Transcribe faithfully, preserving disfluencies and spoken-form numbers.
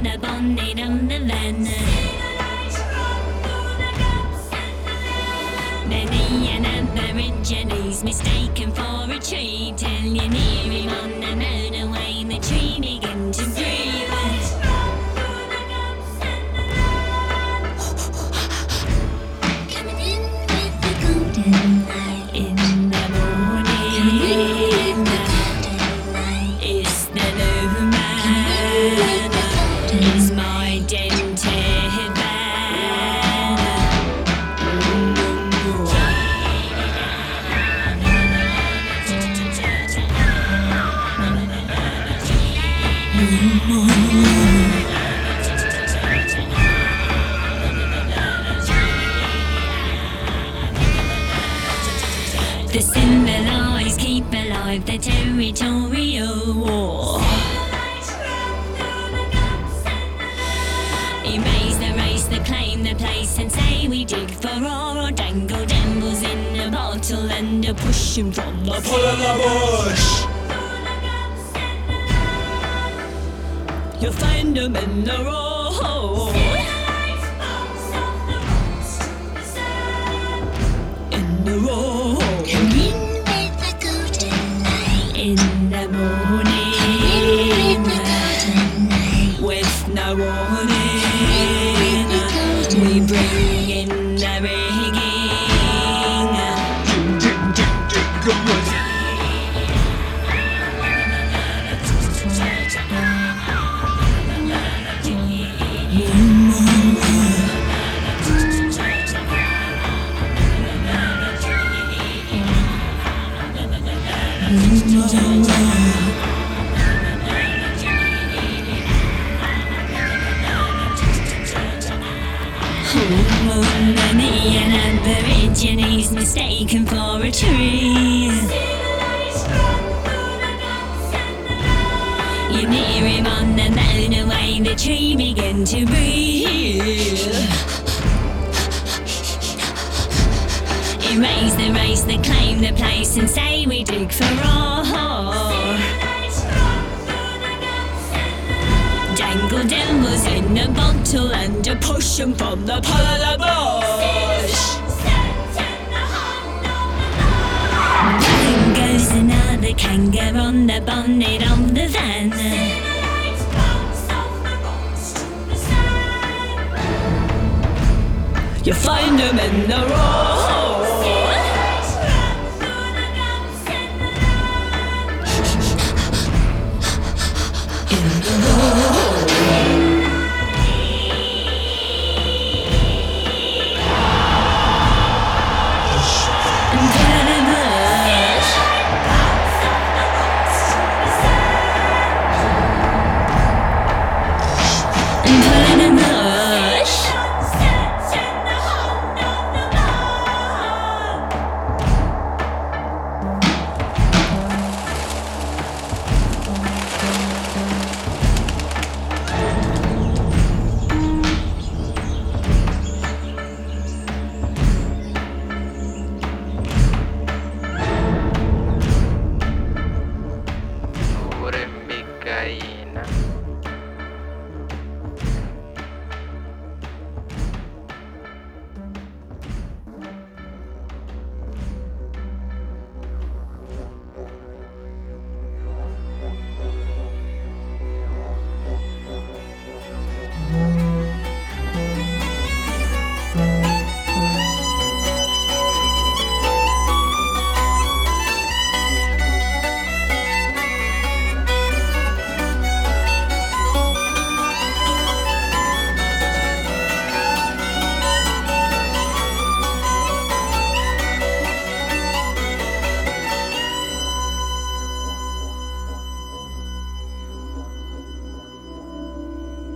the bonnet of the van. Many an Aborigines mistaken for a tree, till you near him on the motorway, the tree began to breathe. Coming in with the golden light in the morning. Coming in with the golden light. It's the new man. It's my dented van. The civilized keep alive the territorial war. Erase the race, the claim the place, and say we dig for ore, or dangle dambles in a bottle and a push 'em from the pull of the bush. You'll find 'em in the road. In the road. Come in with the golden light in the morning. Come in with the golden light with no warning. We bring in the rigging. Many an Aborigines mistaken for a tree. You near him on the motorway, the tree began to breathe. Erase the race, the claim the place, and say we dig for ore. Dangle devils in a bottle and a push 'em from the pull of the bush. Bang goes another kangaroo on the bonnet of the van. You find 'em in the road.